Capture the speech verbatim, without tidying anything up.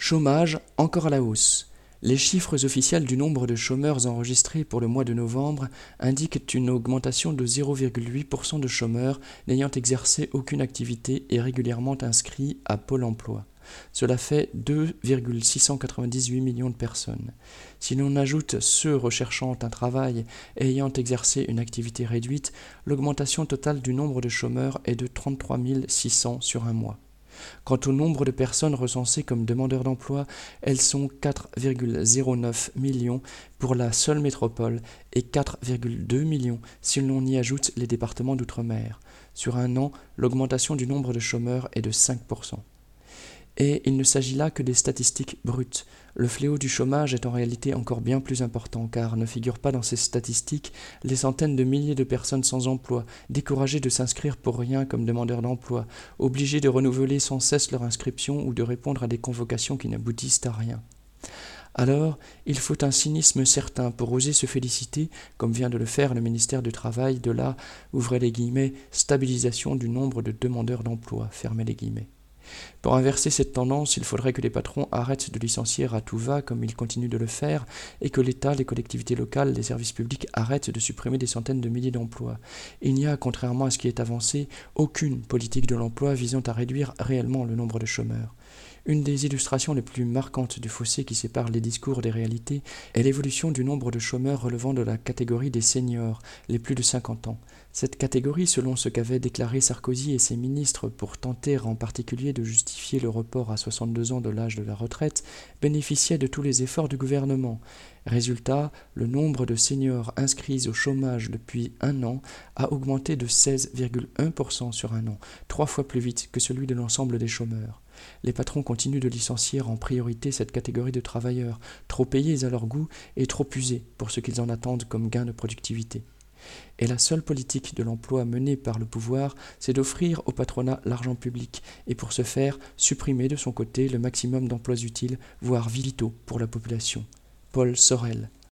Chômage encore à la hausse. Les chiffres officiels du nombre de chômeurs enregistrés pour le mois de novembre indiquent une augmentation de zéro virgule huit pour cent de chômeurs n'ayant exercé aucune activité et régulièrement inscrits à Pôle emploi. Cela fait deux virgule six cent quatre-vingt-dix-huit millions de personnes. Si l'on ajoute ceux recherchant un travail et ayant exercé une activité réduite, l'augmentation totale du nombre de chômeurs est de trente-trois mille six cents sur un mois. Quant au nombre de personnes recensées comme demandeurs d'emploi, elles sont quatre virgule zéro neuf millions pour la seule métropole et quatre virgule deux millions si l'on y ajoute les départements d'outre-mer. Sur un an, l'augmentation du nombre de chômeurs est de cinq pour cent. Et il ne s'agit là que des statistiques brutes. Le fléau du chômage est en réalité encore bien plus important car ne figurent pas dans ces statistiques les centaines de milliers de personnes sans emploi, découragées de s'inscrire pour rien comme demandeurs d'emploi, obligées de renouveler sans cesse leur inscription ou de répondre à des convocations qui n'aboutissent à rien. Alors, il faut un cynisme certain pour oser se féliciter, comme vient de le faire le ministère du Travail, de la, ouvrez les guillemets, stabilisation du nombre de demandeurs d'emploi, fermez les guillemets. Pour inverser cette tendance, il faudrait que les patrons arrêtent de licencier à tout va comme ils continuent de le faire et que l'État, les collectivités locales, les services publics arrêtent de supprimer des centaines de milliers d'emplois. Il n'y a, contrairement à ce qui est avancé, aucune politique de l'emploi visant à réduire réellement le nombre de chômeurs. Une des illustrations les plus marquantes du fossé qui sépare les discours des réalités est l'évolution du nombre de chômeurs relevant de la catégorie des seniors, les plus de cinquante ans. Cette catégorie, selon ce qu'avaient déclaré Sarkozy et ses ministres pour tenter en particulier de justifier le report à soixante-deux ans de l'âge de la retraite, bénéficiait de tous les efforts du gouvernement. Résultat, le nombre de seniors inscrits au chômage depuis un an a augmenté de seize virgule un pour cent sur un an, trois fois plus vite que celui de l'ensemble des chômeurs. Les patrons continuent de licencier en priorité cette catégorie de travailleurs, trop payés à leur goût et trop usés pour ce qu'ils en attendent comme gain de productivité. Et la seule politique de l'emploi menée par le pouvoir, c'est d'offrir au patronat l'argent public et pour ce faire, supprimer de son côté le maximum d'emplois utiles, voire vitaux pour la population. Paul Sorel.